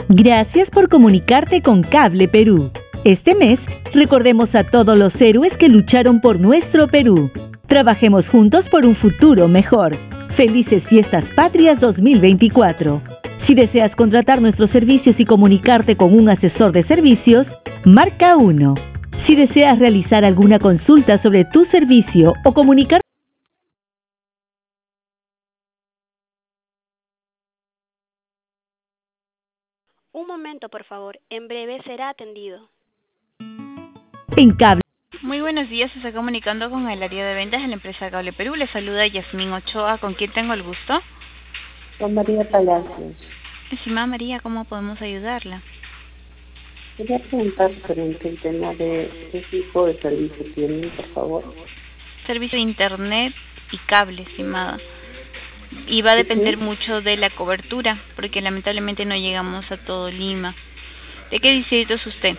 Gracias por comunicarte con Cable Perú. Este mes, recordemos a todos los héroes que lucharon por nuestro Perú. Trabajemos juntos por un futuro mejor. Felices Fiestas Patrias 2024. Si deseas contratar nuestros servicios y comunicarte con un asesor de servicios, marca 1. Si deseas realizar alguna consulta sobre tu servicio o comunicar. Un momento, por favor. En breve será atendido. En Cable. Muy buenos días, se está comunicando con el área de ventas de la empresa Cable Perú. Le saluda Yasmín Ochoa, ¿con quién tengo el gusto? Con María Palacios. Estimada María, ¿cómo podemos ayudarla? Quería preguntar sobre el tema de qué tipo de servicio tienen, por favor. Servicio de internet y cable, estimada. Y va a depender mucho de la cobertura, porque lamentablemente no llegamos a todo Lima. ¿De qué distrito es usted?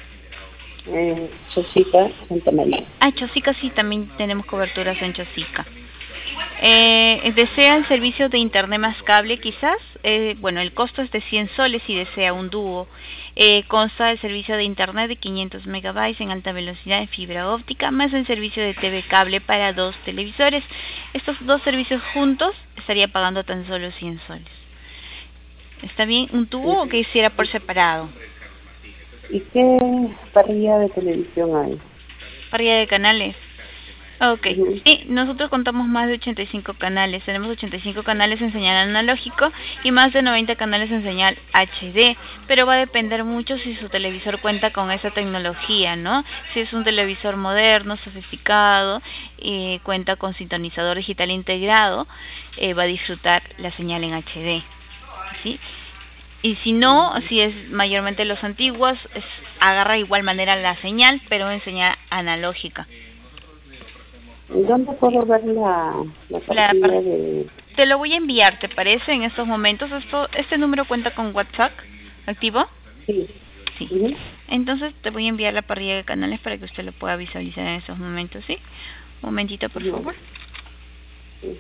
Chosica, Santa María. Chosica, sí, también tenemos coberturas en Chosica. ¿Desea el servicio de internet más cable quizás? Bueno, el costo es de 100 soles si desea un dúo. Consta del servicio de internet de 500 megabytes en alta velocidad en fibra óptica, más el servicio de TV cable para 2 televisores. Estos 2 servicios juntos estaría pagando tan solo 100 soles. ¿Está bien? ¿Un tubo o que hiciera por separado? ¿Y qué parrilla de televisión hay? Parrilla de canales. Ok, sí, nosotros contamos más de 85 canales. Tenemos 85 canales en señal analógico y más de 90 canales en señal HD, pero va a depender mucho si su televisor cuenta con esa tecnología, ¿no? Si es un televisor moderno, sofisticado, cuenta con sintonizador digital integrado, va a disfrutar la señal en HD, ¿sí? Y si no, si es mayormente los antiguos, agarra igual manera la señal, pero en señal analógica. ¿Dónde puedo ver la partida de...? Te lo voy a enviar, ¿te parece? En estos momentos, ¿este número cuenta con WhatsApp activo? Sí. Sí. Entonces te voy a enviar la parrilla de canales para que usted lo pueda visualizar en estos momentos, ¿sí? Un momentito, por favor. Sí.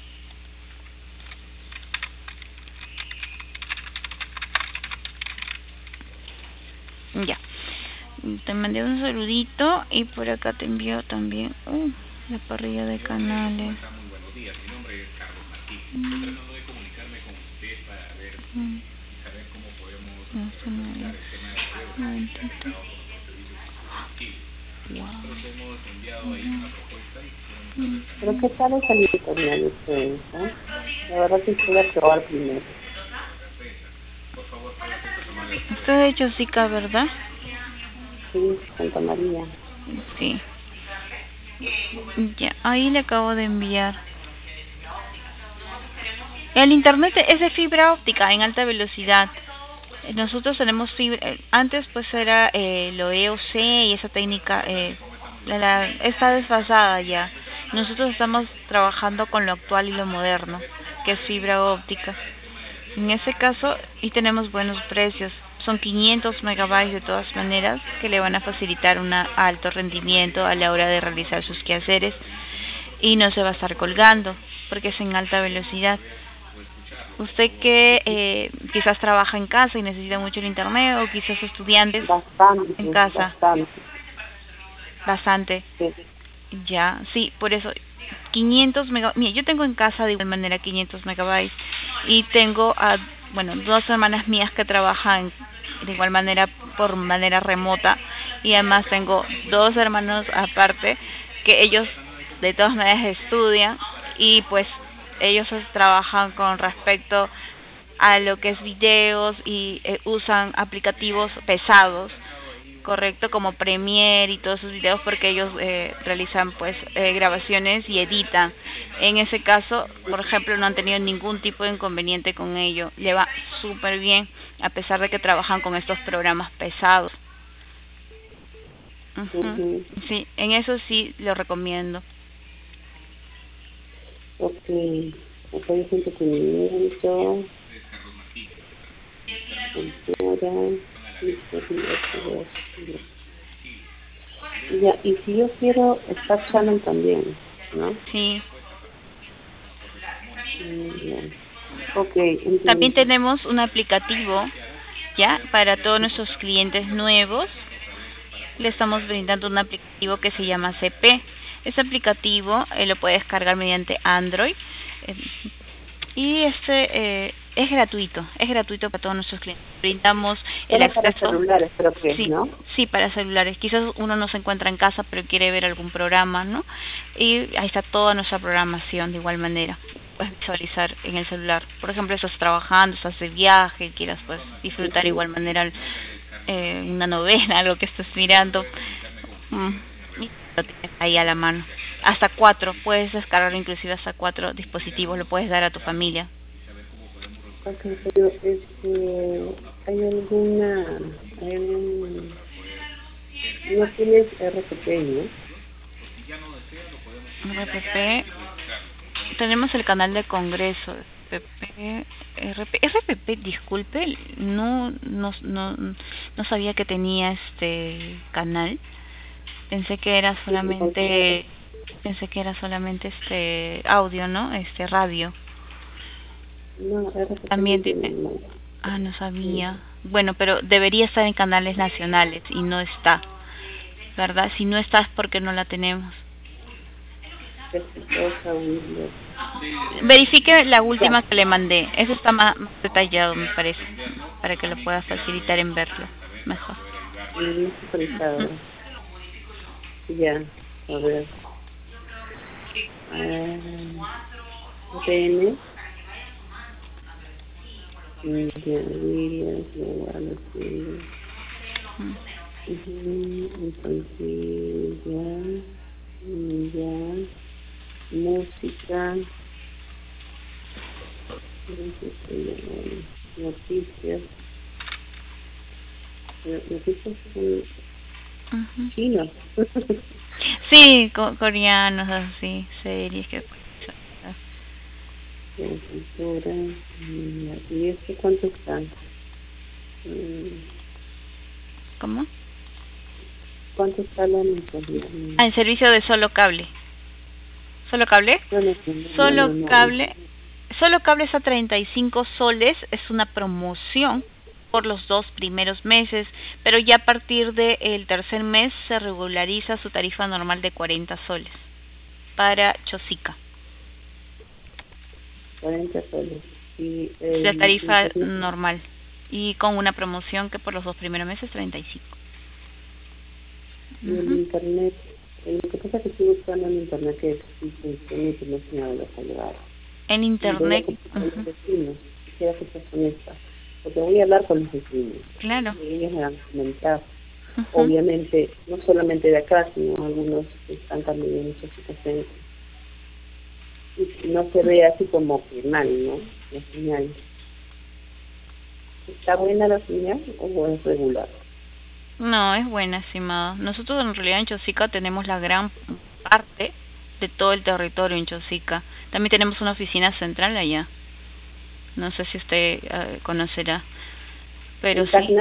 Ya. Te mandé un saludito y por acá te envío también la parrilla de canales. Buenos días, mi nombre es Carlos Martín. Estoy tratando de comunicarme con usted para ver y saber cómo podemos realizar el tema de servicios Nosotros hemos enviado ahí una propuesta y ¿Pero qué tal es el internet de ustedes? La verdad que quisiera probar primero. por favor, Usted de Chosica, ¿verdad? Sí, Santa María. Sí. Ya, ahí le acabo de enviar. El internet es de fibra óptica en alta velocidad. Nosotros tenemos fibra, antes pues era lo EOC y esa técnica está desfasada ya. Nosotros estamos trabajando con lo actual y lo moderno, que es fibra óptica. En ese caso, y tenemos buenos precios. Son 500 megabytes de todas maneras que le van a facilitar un alto rendimiento a la hora de realizar sus quehaceres y no se va a estar colgando porque es en alta velocidad. Usted que quizás trabaja en casa y necesita mucho el internet o quizás estudiantes en casa. Bastante. Sí. Ya, sí, por eso 500 megabytes. Mira, yo tengo en casa de igual manera 500 megabytes y tengo dos hermanas mías que trabajan de igual manera por manera remota y además tengo 2 hermanos aparte que ellos de todas maneras estudian y pues ellos trabajan con respecto a lo que es videos y usan aplicativos pesados, correcto, como Premiere y todos esos videos porque ellos realizan pues grabaciones y editan. En ese caso, por ejemplo, no han tenido ningún tipo de inconveniente con ello. Le va súper bien a pesar de que trabajan con estos programas pesados. Sí, en eso sí lo recomiendo. Ok, acá hay entretenimiento. Ya, y si yo quiero Star Channel también, ¿no? Sí. Okay, también tenemos un aplicativo Ya, para todos nuestros clientes nuevos, le estamos brindando un aplicativo que se llama CP. Este aplicativo lo puede descargar mediante Android y es gratuito para todos nuestros clientes. Brindamos el Era para acceso. celulares, creo que, Sí, ¿no? sí, para celulares. Quizás uno no se encuentra en casa, pero quiere ver algún programa, ¿no? Y ahí está toda nuestra programación de igual manera. Puedes visualizar en el celular. Por ejemplo, estás trabajando, estás de viaje, quieras pues disfrutar de igual manera una novela, algo que estés mirando. Y lo tienes ahí a la mano. Hasta 4, puedes descargar inclusive hasta 4 dispositivos, lo puedes dar a tu familia. Ok, pero hay algún, no tienes RCP, ¿no? RPP, tenemos el canal de Congreso. RPP, disculpe, no sabía que tenía este canal. Pensé que era solamente audio, ¿no? Radio. No, RCP También tiene. No sabía. Bueno, pero debería estar en canales nacionales y no está, ¿verdad? Si no está es porque no la tenemos. Verifique la última que le mandé. Eso está más detallado, me parece, para que lo pueda facilitar en verlo mejor. Ya, a ver. TN. Entonces, ya, música, noticias son chinos. Sí, coreanos, así, series que cultura, y esto cuánto está. ¿Cómo? ¿Cuánto está la mensualidad? En servicio de solo cable. ¿Solo cable? Solo cable es a 35 soles, es una promoción por los 2 primeros meses, pero ya a partir del tercer mes se regulariza su tarifa normal de 40 soles para Chosica. 40 soles. Y la tarifa normal y con una promoción que por los 2 primeros meses 35. Y el internet, lo que pasa es que estoy buscando en internet que funcione y que no se me lo llevar. En internet. Quisiera que seas honesta, porque voy a hablar con los vecinos. Claro. Y ellos me van a comentar. Obviamente, no solamente de acá, sino algunos que están también en muchas situaciones. Y no se ve así como que mal, ¿no? La señal. ¿Está buena la señal o es regular? No, es buena, estimado. Nosotros en realidad en Chosica tenemos la gran parte de todo el territorio en Chosica. También tenemos una oficina central allá. No sé si usted conocerá. Pero sí.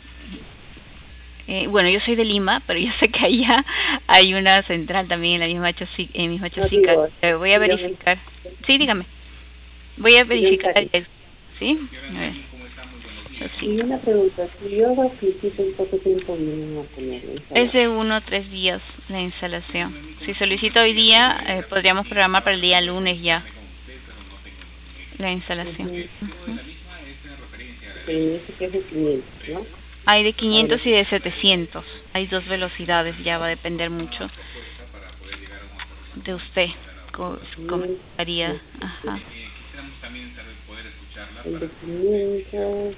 Bueno, yo soy de Lima, pero yo sé que allá hay una central también en la misma Chosica. Voy a verificar. Sí, dígame. Voy a verificar. ¿Sí? A ver. Y una pregunta, si yo solicito en poco tiempo vienen a ponerlo. Es de 1 a 3 días la instalación. Si solicito hoy día, podríamos programar para el día lunes ya la instalación. Que es de 500, ¿no? Hay de 500 y de 700. Hay 2 velocidades, ya va a depender mucho de usted. ¿Cómo haría? Ajá. El de 500.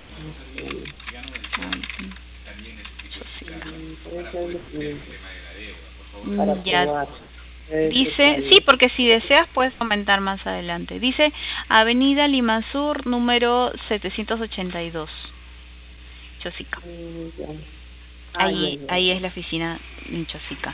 Ya. Dice, sí, porque si deseas puedes comentar más adelante. Dice Avenida Lima Sur, número 782, Chosica. Ahí es la oficina en Chosica.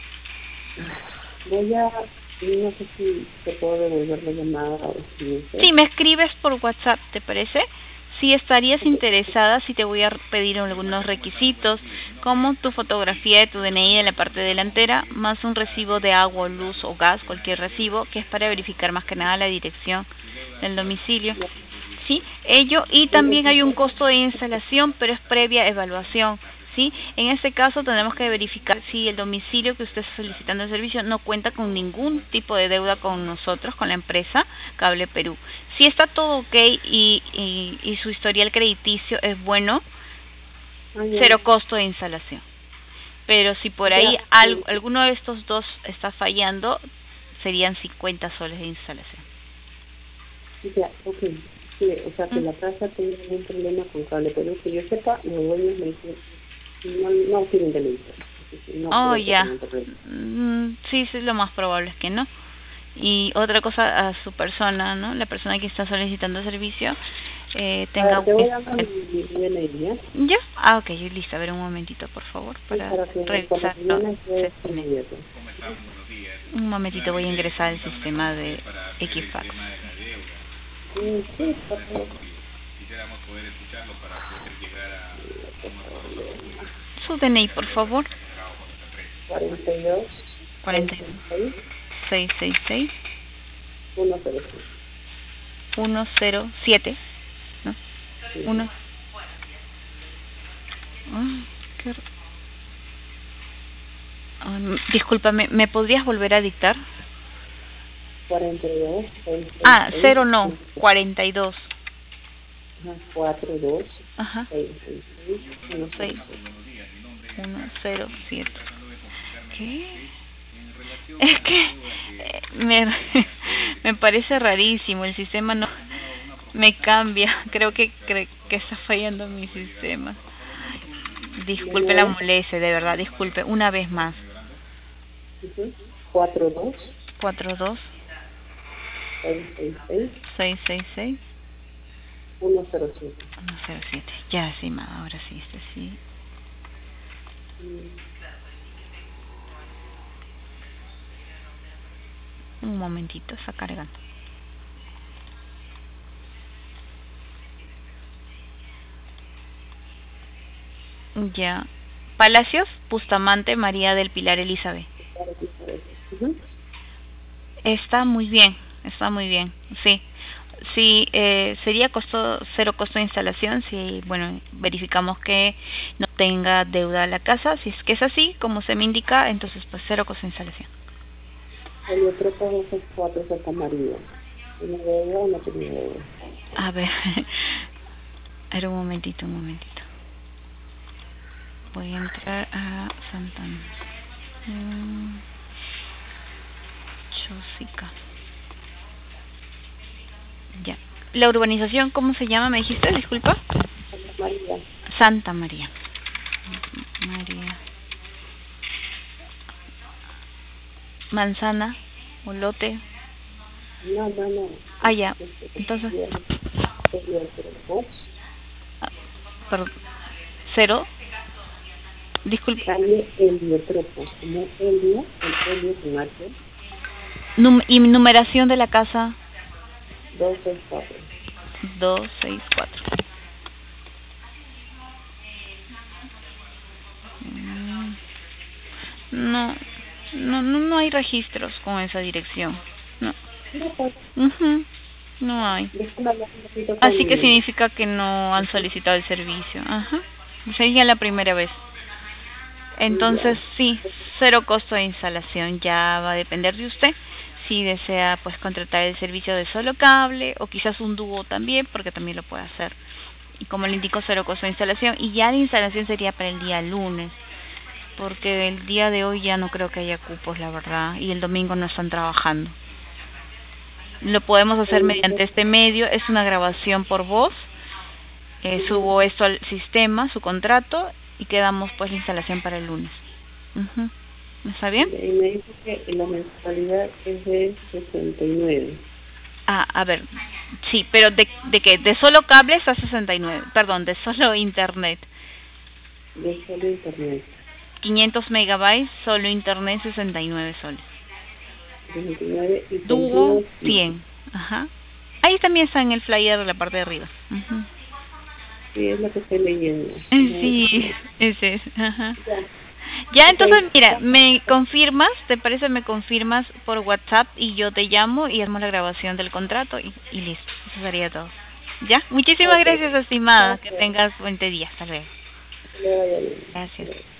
Voy a, no sé si te puedo devolver la llamada o si... Sí, me escribes por WhatsApp, ¿te parece? Si estarías interesada, sí te voy a pedir algunos requisitos, como tu fotografía de tu DNI de la parte delantera, más un recibo de agua, luz o gas, cualquier recibo, que es para verificar más que nada la dirección del domicilio. ¿sí? Ello, y también hay un costo de instalación, pero es previa evaluación, ¿sí? En este caso tenemos que verificar si el domicilio que usted está solicitando el servicio no cuenta con ningún tipo de deuda con nosotros, con la empresa Cable Perú. Si está todo ok y su historial crediticio es bueno, cero costo de instalación. Pero si por ahí alguno de estos dos está fallando, serían 50 soles de instalación. Ya, ok. Sí, o sea, que la casa tiene algún problema con Cable Perú, que yo sepa, los dueños me dicen, no tienen televisor. No ya. Sí, es lo más probable es que no. Y otra cosa, a su persona, ¿no? La persona que está solicitando el servicio, tenga... te voy a dar mi DNI, ¿ya? ¿Ya? Ah, ok, listo. A ver, un momentito, por favor, para revisar. Un momentito, voy a ingresar al sistema de Equifax. Sí, por favor. Quisiéramos poder escucharlo para poder llegar a Su DNI, por favor. 42 666 107. 107, ¿no? Sí. 1. Discúlpame, ¿me podrías volver a dictar? 42 0 no, 42. 42 Ajá. 666 107. ¿Qué? Es que me parece rarísimo, el sistema no me cambia, creo que está fallando mi sistema. Disculpe la molestia, de verdad, disculpe, una vez más. 42 666 107. Ya, sí, ahora sí, sí. Un momentito, está cargando. Ya. Palacios, Bustamante, María del Pilar Elizabeth. Está muy bien, sí. Sí, sería cero costo de instalación si, bueno, verificamos que no tenga deuda la casa. Si es que es así, como se me indica, entonces pues cero costo de instalación. El otro pago es 4 Santa María. ¿Tiene deuda o no tiene deuda? A ver, un momentito. Voy a entrar a Santa Chosica. Ya. ¿La urbanización cómo se llama? ¿Me dijiste? Disculpa. Santa María. Manzana o lote. No. Ah, ya. Entonces. Perdón. 0. Disculpe. Calle Heliotropos, como helio con H. Y numeración de la casa. 264. 264. No hay registros con esa dirección. No. No hay. Así que significa que no han solicitado el servicio. Ajá. Sería la primera vez. Entonces, sí, cero costo de instalación. Ya va a depender de usted si desea pues contratar el servicio de solo cable o quizás un dúo también, porque también lo puede hacer. Y como le indico, cero costo de instalación. Y ya la instalación sería para el día lunes, porque el día de hoy ya no creo que haya cupos, la verdad, y el domingo no están trabajando. Lo podemos hacer mediante este medio, es una grabación por voz. Subo esto al sistema, su contrato, y quedamos pues la instalación para el lunes. ¿Está bien? Y me dijo que la mensualidad es de 69. A ver, sí, pero ¿de qué? ¿De solo cables a 69? Perdón, de solo internet. De solo internet. 500 megabytes, solo internet, 69 soles. 69 y dúo 100. Ajá. Ahí también está en el flyer de la parte de arriba. Sí, es lo que estoy leyendo. Sí, ese es. Ajá. Ya, entonces, mira, me confirmas, ¿te parece? Me confirmas por WhatsApp y yo te llamo y hacemos la grabación del contrato y listo. Eso sería todo. Ya, muchísimas Ok. gracias, estimada. Que Gracias. tengas buen día. Hasta luego. Que le vaya bien. Gracias.